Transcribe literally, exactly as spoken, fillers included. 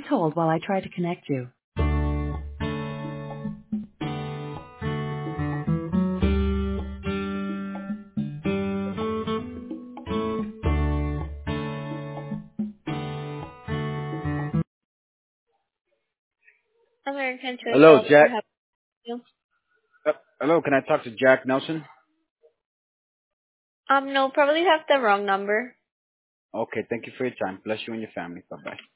hold while I try to connect you. American Choice Hello, Healthcare Jack. help you. Uh, hello, can I talk to Jack Nelson? Um, no, probably have the wrong number. Okay, thank you for your time. Bless you and your family. Bye bye.